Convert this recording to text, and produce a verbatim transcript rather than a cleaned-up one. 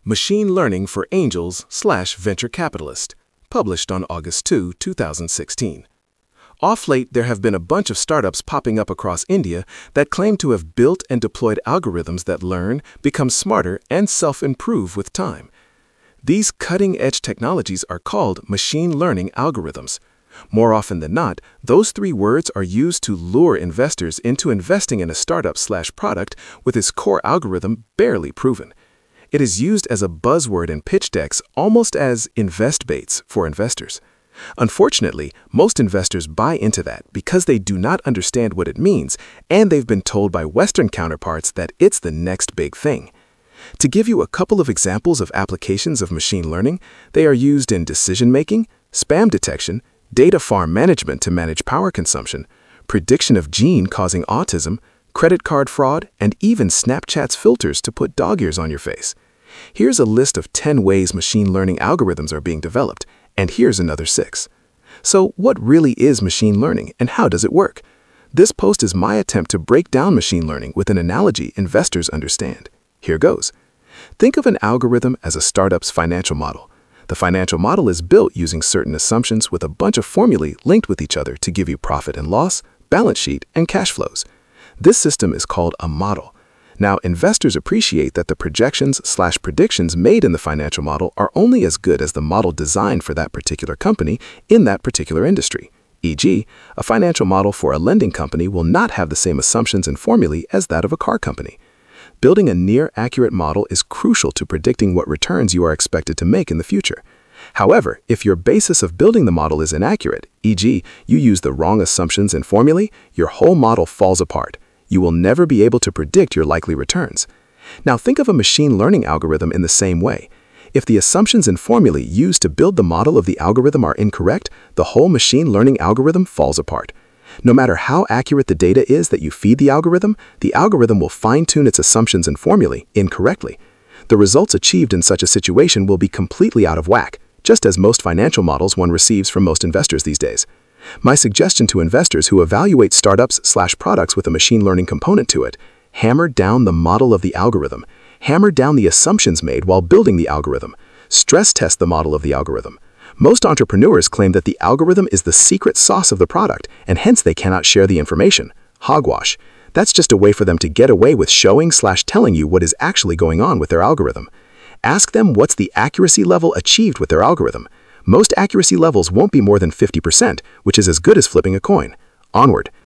Machine Learning for Angels slash Venture Capitalist, published on August second, two thousand sixteen. Off late, there have been a bunch of startups popping up across India that claim to have built and deployed algorithms that learn, become smarter, and self-improve with time. These cutting-edge technologies are called machine learning algorithms. More often than not, those three words are used to lure investors into investing in a startup slash product with its core algorithm barely proven. It is used as a buzzword in pitch decks almost as invest baits for investors. Unfortunately, most investors buy into that because they do not understand what it means, and they've been told by Western counterparts that it's the next big thing. To give you a couple of examples of applications of machine learning, they are used in decision-making, spam detection, data farm management to manage power consumption, prediction of gene causing autism, credit card fraud, and even Snapchat's filters to put dog ears on your face. Here's a list of ten ways machine learning algorithms are being developed, and here's another six. So what really is machine learning, and how does it work? This post is my attempt to break down machine learning with an analogy investors understand. Here goes. Think of an algorithm as a startup's financial model. The financial model is built using certain assumptions with a bunch of formulae linked with each other to give you profit and loss, balance sheet, and cash flows. This system is called a model. Now, investors appreciate that the projections slash predictions made in the financial model are only as good as the model designed for that particular company in that particular industry. for example, a financial model for a lending company will not have the same assumptions and formulae as that of a car company. Building a near-accurate model is crucial to predicting what returns you are expected to make in the future. However, if your basis of building the model is inaccurate, for example, you use the wrong assumptions and formulae, your whole model falls apart. You will never be able to predict your likely returns. Now think of a machine learning algorithm in the same way. If the assumptions and formulae used to build the model of the algorithm are incorrect, the whole machine learning algorithm falls apart. No matter how accurate the data is that you feed the algorithm, the algorithm will fine-tune its assumptions and formulae incorrectly. The results achieved in such a situation will be completely out of whack, just as most financial models one receives from most investors these days. My suggestion to investors who evaluate startups slash products with a machine learning component to it: hammer down the model of the algorithm. Hammer down the assumptions made while building the algorithm. Stress test the model of the algorithm. Most entrepreneurs claim that the algorithm is the secret sauce of the product, and hence they cannot share the information. Hogwash. That's just a way for them to get away with showing slash telling you what is actually going on with their algorithm. Ask them what's the accuracy level achieved with their algorithm. Most accuracy levels won't be more than fifty percent, which is as good as flipping a coin. Onward.